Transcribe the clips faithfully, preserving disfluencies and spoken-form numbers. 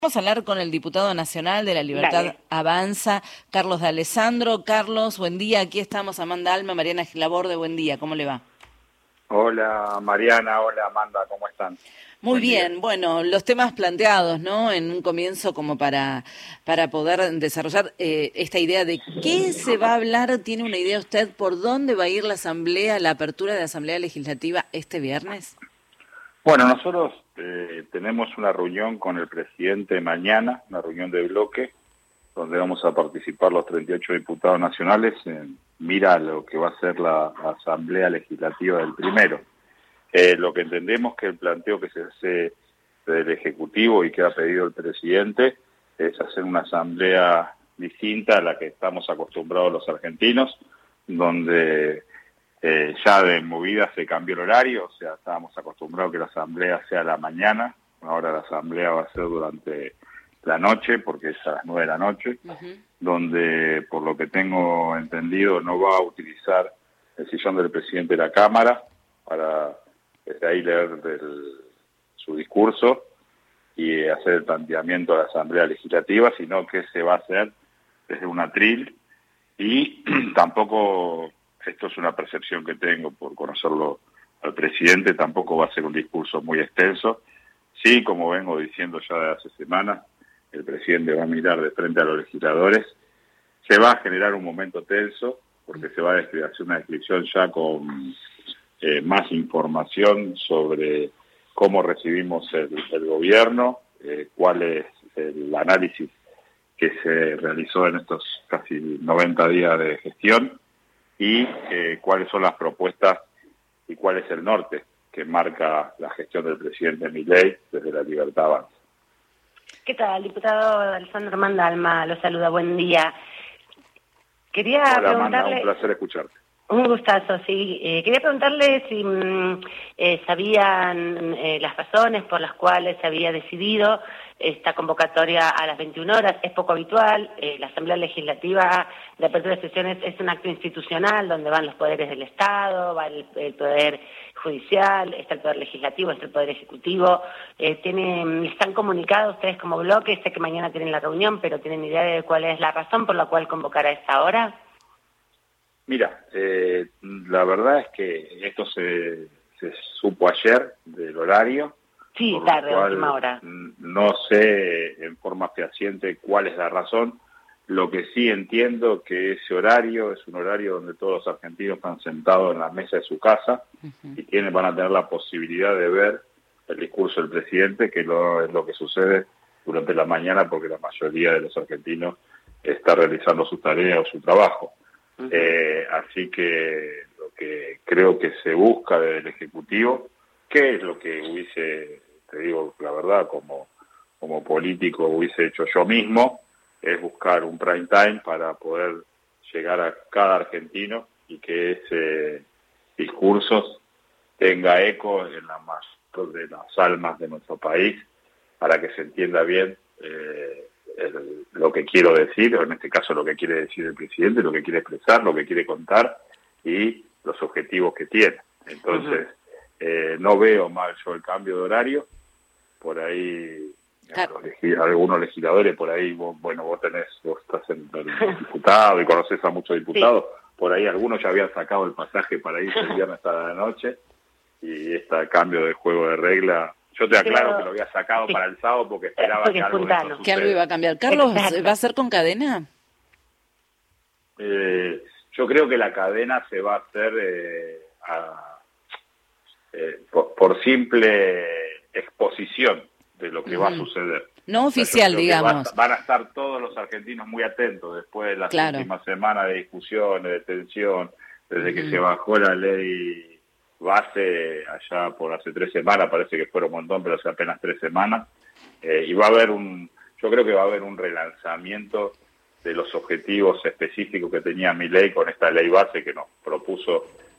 Vamos a hablar con el diputado nacional de La Libertad Dale. Avanza, Carlos D'Alessandro. Carlos, buen día. Aquí estamos Amanda Alma, Mariana Gilaborde, buen día. ¿Cómo le va? Hola Mariana, hola Amanda, ¿cómo están? Muy Buen día. bien, bueno, los temas planteados, ¿no? En un comienzo como para, para poder desarrollar eh, esta idea de qué se va a hablar. ¿Tiene una idea usted por dónde va a ir la asamblea, la apertura de la Asamblea Legislativa este viernes? Bueno, nosotros eh, tenemos una reunión con el presidente mañana, una reunión de bloque, donde vamos a participar los treinta y ocho diputados nacionales en mira lo que va a ser la Asamblea Legislativa del primero. Eh, lo que entendemos que el planteo que se hace del Ejecutivo y que ha pedido el presidente es hacer una asamblea distinta a la que estamos acostumbrados los argentinos, donde eh, ya de movida se cambió el horario, o sea, estábamos acostumbrados que la asamblea sea a la mañana, ahora la asamblea va a ser durante la noche, porque es a las nueve de la noche, uh-huh. donde, por lo que tengo entendido, no va a utilizar el sillón del presidente de la Cámara para desde ahí leer del, su discurso y hacer el planteamiento de la Asamblea Legislativa, sino que se va a hacer desde un atril y tampoco, esto es una percepción que tengo por conocerlo al presidente, tampoco va a ser un discurso muy extenso. Sí, como vengo diciendo ya de hace semanas, el presidente va a mirar de frente a los legisladores, se va a generar un momento tenso, porque se va a hacer una descripción ya con eh, más información sobre cómo recibimos el, el gobierno, eh, cuál es el análisis que se realizó en estos casi noventa días de gestión y eh, cuáles son las propuestas y cuál es el norte que marca la gestión del presidente Milei desde La Libertad Avanza. ¿Qué tal, diputado Alessandro Amanda Alma? Lo saluda, buen día. Quería Hola, preguntarle... Amanda, un placer escucharte. Un gustazo, sí. Eh, quería preguntarle si mm, eh, sabían eh, las razones por las cuales se había decidido esta convocatoria a las veintiuna horas. Es poco habitual. Eh, la Asamblea Legislativa de Apertura de Sesiones es un acto institucional donde van los poderes del Estado, va el, el Poder Judicial, está el Poder Legislativo, está el Poder Ejecutivo. Eh, tienen, ¿Están comunicados ustedes como bloque? Sé que mañana tienen la reunión, pero ¿tienen idea de cuál es la razón por la cual convocar a esta hora? Mira, eh, la verdad es que esto se, se supo ayer del horario. Sí, tarde, última hora. No sé en forma fehaciente cuál es la razón. Lo que sí entiendo que ese horario es un horario donde todos los argentinos están sentados en la mesa de su casa uh-huh. y tienen, van a tener la posibilidad de ver el discurso del presidente, que lo, es lo que sucede durante la mañana porque la mayoría de los argentinos está realizando su tarea o su trabajo. Uh-huh. Eh, así que lo que creo que se busca desde el Ejecutivo, que es lo que hubiese, te digo la verdad, como, como político hubiese hecho yo mismo, es buscar un prime time para poder llegar a cada argentino y que ese discurso tenga eco en la mayor de las almas de nuestro país para que se entienda bien eh, el, lo que quiero decir, o en este caso lo que quiere decir el presidente, lo que quiere expresar, lo que quiere contar y los objetivos que tiene. Entonces, uh-huh. eh, no veo mal yo el cambio de horario, por ahí claro. los, algunos legisladores, por ahí, vos, bueno, vos tenés, vos estás en el diputado y conocés a muchos diputados, sí. por ahí algunos ya habían sacado el pasaje para ir el viernes a la noche y este cambio de juego de regla. Yo te aclaro Pero, que lo había sacado sí. para el sábado porque esperaba porque que algo de eso que algo iba a cambiar. Carlos, Exacto. ¿va a ser con cadena? Eh, yo creo que la cadena se va a hacer eh, a, eh, por, por simple exposición de lo que mm. va a suceder. No oficial, o sea, digamos. Va, van a estar todos los argentinos muy atentos después de las claro. últimas semanas de discusiones, de tensión, desde mm. que se bajó la ley base allá por hace tres semanas, parece que fueron un montón, pero hace apenas tres semanas, eh, y va a haber un, yo creo que va a haber un relanzamiento de los objetivos específicos que tenía Milei con esta ley base que nos propuso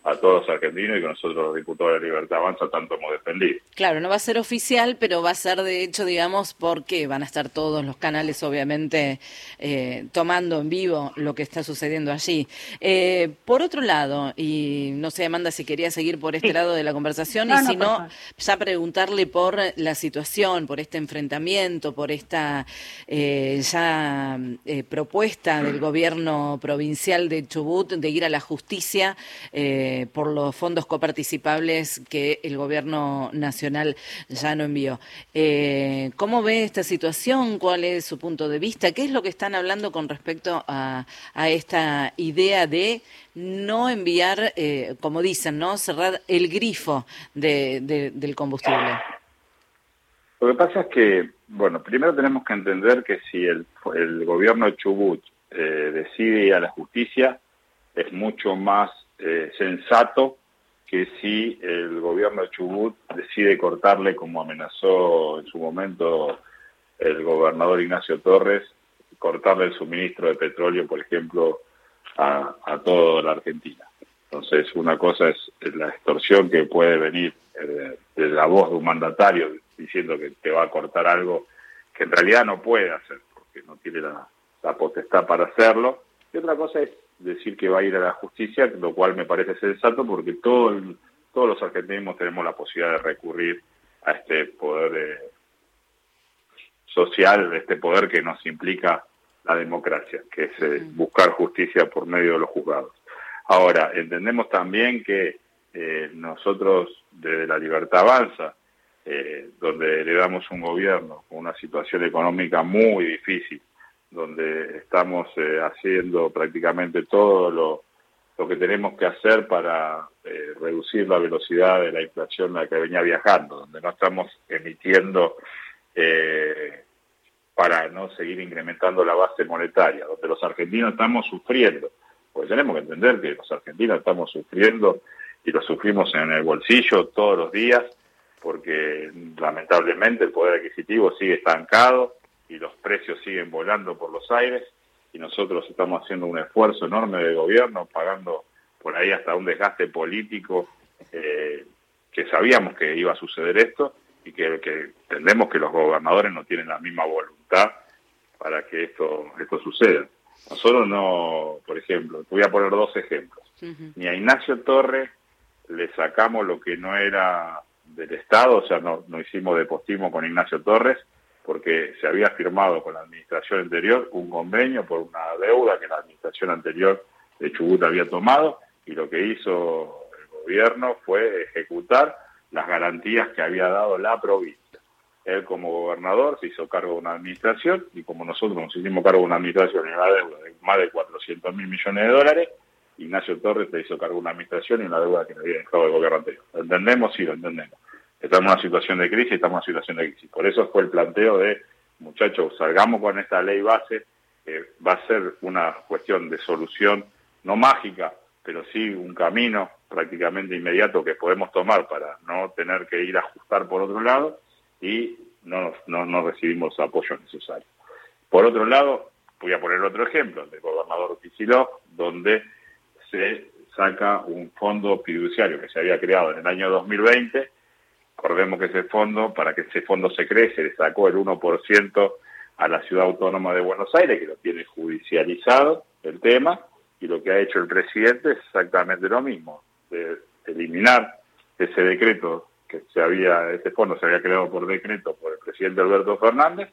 a todos los argentinos y que nosotros los diputados de la Libertad Avanza tanto hemos defendido. Claro, no va a ser oficial, pero va a ser de hecho, digamos, porque van a estar todos los canales, obviamente, eh, tomando en vivo lo que está sucediendo allí. Eh, por otro lado, y no sé, Amanda, si quería seguir por este sí. lado de la conversación, no, y si no, no ya preguntarle por la situación, por este enfrentamiento, por esta eh, ya eh, propuesta del gobierno provincial de Chubut de ir a la justicia eh, por los fondos coparticipables que el gobierno nacional ya no envió. Eh, ¿Cómo ve esta situación? ¿Cuál es su punto de vista? ¿Qué es lo que están hablando con respecto a, a esta idea de no enviar, eh, como dicen, no cerrar el grifo de, de, del combustible? Lo que pasa es que, bueno, primero tenemos que entender que si el, el gobierno de Chubut eh, decide ir a la justicia, es mucho más eh, sensato que si el gobierno de Chubut decide cortarle, como amenazó en su momento el gobernador Ignacio Torres, cortarle el suministro de petróleo, por ejemplo, a, a toda la Argentina. Entonces, una cosa es la extorsión que puede venir eh, de la voz de un mandatario diciendo que te va a cortar algo que en realidad no puede hacer, porque no tiene la, la potestad para hacerlo. Y otra cosa es decir que va a ir a la justicia, lo cual me parece sensato porque todo el, todos los argentinos tenemos la posibilidad de recurrir a este poder eh, social, este poder que nos implica la democracia, que es eh, buscar justicia por medio de los juzgados. Ahora, entendemos también que eh, nosotros desde la Libertad Avanza, eh, donde heredamos un gobierno con una situación económica muy difícil, donde estamos eh, haciendo prácticamente todo lo, lo que tenemos que hacer para eh, reducir la velocidad de la inflación a la que venía viajando, donde no estamos emitiendo eh, para no seguir incrementando la base monetaria, donde los argentinos estamos sufriendo, porque tenemos que entender que los argentinos estamos sufriendo y lo sufrimos en el bolsillo todos los días, porque lamentablemente el poder adquisitivo sigue estancado y los precios siguen volando por los aires, y nosotros estamos haciendo un esfuerzo enorme de gobierno, pagando por ahí hasta un desgaste político, eh, que sabíamos que iba a suceder esto, y que, que entendemos que los gobernadores no tienen la misma voluntad para que esto, esto suceda. Nosotros no, por ejemplo, te voy a poner dos ejemplos. Uh-huh. Ni a Ignacio Torres le sacamos lo que no era del Estado, o sea, no, no hicimos depostismo con Ignacio Torres, porque se había firmado con la administración anterior un convenio por una deuda que la administración anterior de Chubut había tomado, y lo que hizo el gobierno fue ejecutar las garantías que había dado la provincia. Él como gobernador se hizo cargo de una administración, y como nosotros nos hicimos cargo de una administración y una deuda de más de cuatrocientos mil millones de dólares, Ignacio Torres se hizo cargo de una administración y una deuda que le había dejado el gobierno anterior. ¿Lo entendemos? Sí, lo entendemos. Estamos en una situación de crisis, estamos en una situación de crisis. Por eso fue el planteo de, muchachos, salgamos con esta ley base, que va a ser una cuestión de solución, no mágica, pero sí un camino prácticamente inmediato que podemos tomar para no tener que ir a ajustar por otro lado, y no, no, no recibimos apoyo necesario. Por otro lado, voy a poner otro ejemplo, el del gobernador Kicillof, donde se saca un fondo fiduciario que se había creado en el año dos mil veinte. Recordemos que ese fondo, para que ese fondo se cree, se le sacó el uno por ciento a la Ciudad Autónoma de Buenos Aires, que lo tiene judicializado el tema, y lo que ha hecho el presidente es exactamente lo mismo, de eliminar ese decreto que se había, ese fondo se había creado por decreto por el presidente Alberto Fernández,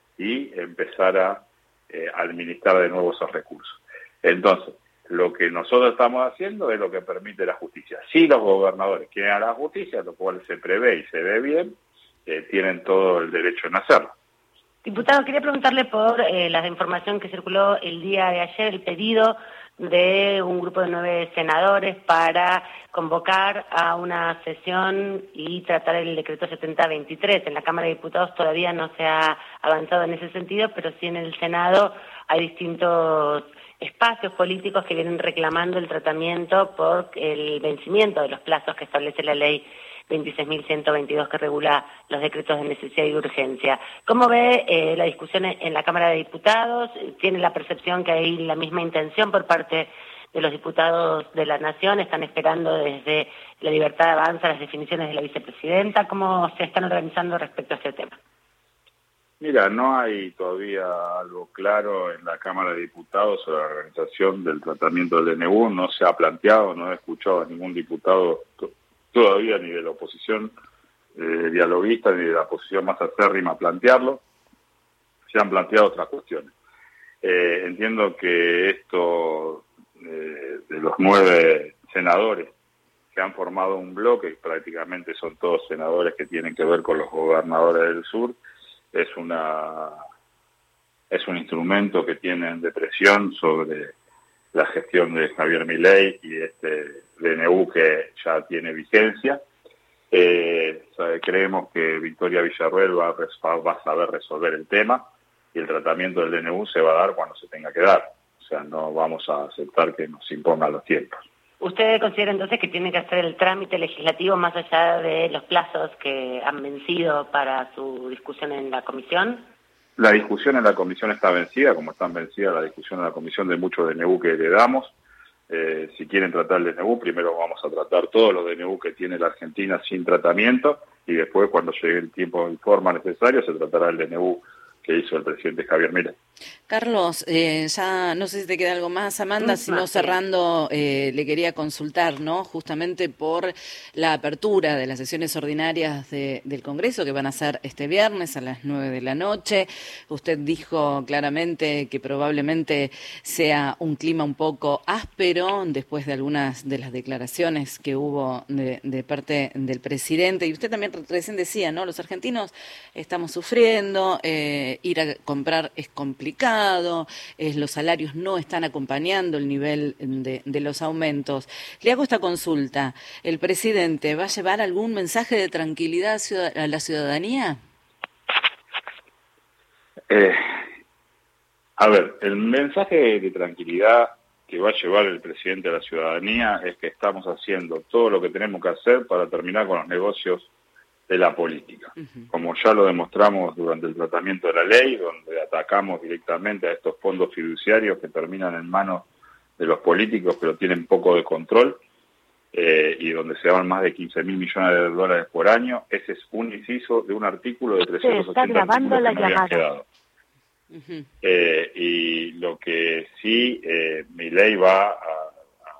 y empezar a eh, administrar de nuevo esos recursos. Entonces, lo que nosotros estamos haciendo es lo que permite la justicia. Si los gobernadores quieren a la justicia, lo cual se prevé y se ve bien, eh, tienen todo el derecho en hacerlo. Diputado, quería preguntarle por eh, la información que circuló el día de ayer, el pedido de un grupo de nueve senadores para convocar a una sesión y tratar el decreto setenta veintitrés. En la Cámara de Diputados todavía no se ha avanzado en ese sentido, pero sí en el Senado hay distintos espacios políticos que vienen reclamando el tratamiento por el vencimiento de los plazos que establece la ley veintiséis mil ciento veintidós que regula los decretos de necesidad y urgencia. ¿Cómo ve eh, la discusión en la Cámara de Diputados? ¿Tiene la percepción que hay la misma intención por parte de los diputados de la Nación están esperando desde La Libertad Avanza las definiciones de la vicepresidenta. ¿Cómo se están organizando respecto a este tema? Mira, no hay todavía algo claro en la Cámara de Diputados sobre la organización del tratamiento del D N U. No se ha planteado, no he escuchado a ningún diputado todavía, ni de la oposición eh, dialoguista, ni de la oposición más acérrima, plantearlo. Se han planteado otras cuestiones. Eh, entiendo que esto eh, de los nueve senadores que han formado un bloque, prácticamente son todos senadores que tienen que ver con los gobernadores del sur, es una es un instrumento que tienen de presión sobre la gestión de Javier Milei y este D N U que ya tiene vigencia. Eh, creemos que Victoria Villarruel va a, va a saber resolver el tema y el tratamiento del D N U se va a dar cuando se tenga que dar. O sea, no vamos a aceptar que nos impongan los tiempos. ¿Usted considera entonces que tiene que hacer el trámite legislativo más allá de los plazos que han vencido para su discusión en la comisión? La discusión en la comisión está vencida, como están vencidas la discusión en la comisión de muchos D N U que heredamos. Eh, si quieren tratar el D N U, primero vamos a tratar todos los D N U que tiene la Argentina sin tratamiento y después, cuando llegue el tiempo y forma necesario, se tratará el D N U que hizo el presidente Javier Milei. Carlos, eh, ya no sé si te queda algo más, Amanda, Sí, si no cerrando, eh, le quería consultar, ¿no? Justamente por la apertura de las sesiones ordinarias de, del Congreso que van a ser este viernes a las nueve de la noche. Usted dijo claramente que probablemente sea un clima un poco áspero después de algunas de las declaraciones que hubo de, de parte del presidente. Y usted también recién decía, ¿no? Los argentinos estamos sufriendo, eh, ir a comprar es complicado, eh, los salarios no están acompañando el nivel de, de los aumentos. Le hago esta consulta. ¿El presidente va a llevar algún mensaje de tranquilidad a la ciudadanía? Eh, a ver, el mensaje de tranquilidad que va a llevar el presidente a la ciudadanía es que estamos haciendo todo lo que tenemos que hacer para terminar con los negocios de la política. Uh-huh. Como ya lo demostramos durante el tratamiento de la ley, donde atacamos directamente a estos fondos fiduciarios que terminan en manos de los políticos, pero tienen poco de control, eh, y donde se dan más de quince mil millones de dólares por año. Ese es un inciso de un artículo de trescientos ochenta artículos que me habían quedado. Uh-huh. Eh, y lo que sí, eh, Milei va a, a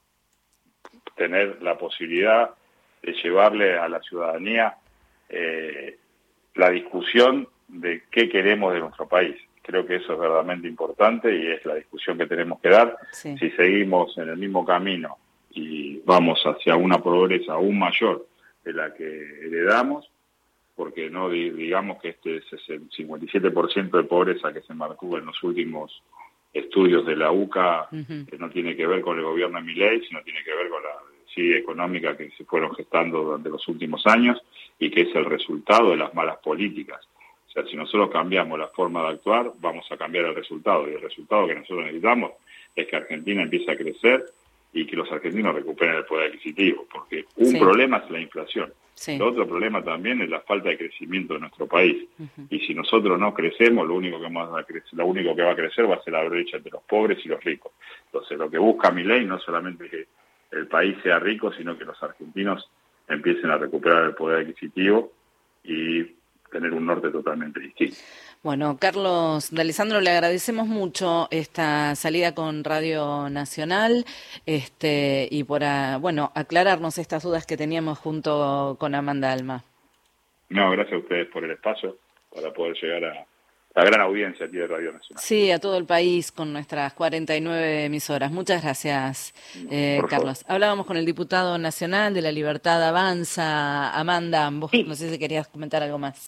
tener la posibilidad de llevarle a la ciudadanía eh, la discusión de qué queremos de nuestro país. Creo que eso es verdaderamente importante y es la discusión que tenemos que dar. Sí. Si seguimos en el mismo camino y vamos hacia una pobreza aún mayor de la que heredamos, porque no digamos que este es el cincuenta y siete por ciento de pobreza que se marcó en los últimos estudios de la U C A, uh-huh. que no tiene que ver con el gobierno de Milei, sino tiene que ver con la sí, económica que se fueron gestando durante los últimos años y que es el resultado de las malas políticas. O sea, si nosotros cambiamos la forma de actuar, vamos a cambiar el resultado. Y el resultado que nosotros necesitamos es que Argentina empiece a crecer y que los argentinos recuperen el poder adquisitivo. Porque un sí. problema es la inflación. Sí. El otro problema también es la falta de crecimiento de nuestro país. Uh-huh. Y si nosotros no crecemos, lo único que va a crecer, lo único que va a crecer va a ser la brecha entre los pobres y los ricos. Entonces, lo que busca Milei no solamente que el país sea rico, sino que los argentinos empiecen a recuperar el poder adquisitivo y tener un norte totalmente distinto. Bueno, Carlos D'Alessandro, le agradecemos mucho esta salida con Radio Nacional, este y por a, bueno aclararnos estas dudas que teníamos junto con Amanda Alma. No, gracias a ustedes por el espacio para poder llegar a la gran audiencia aquí de Radio Nacional. Sí, a todo el país con nuestras cuarenta y nueve emisoras. Muchas gracias, eh, Carlos. Favor. Hablábamos con el diputado nacional de La Libertad Avanza, Amanda. Vos sí. No sé si querías comentar algo más.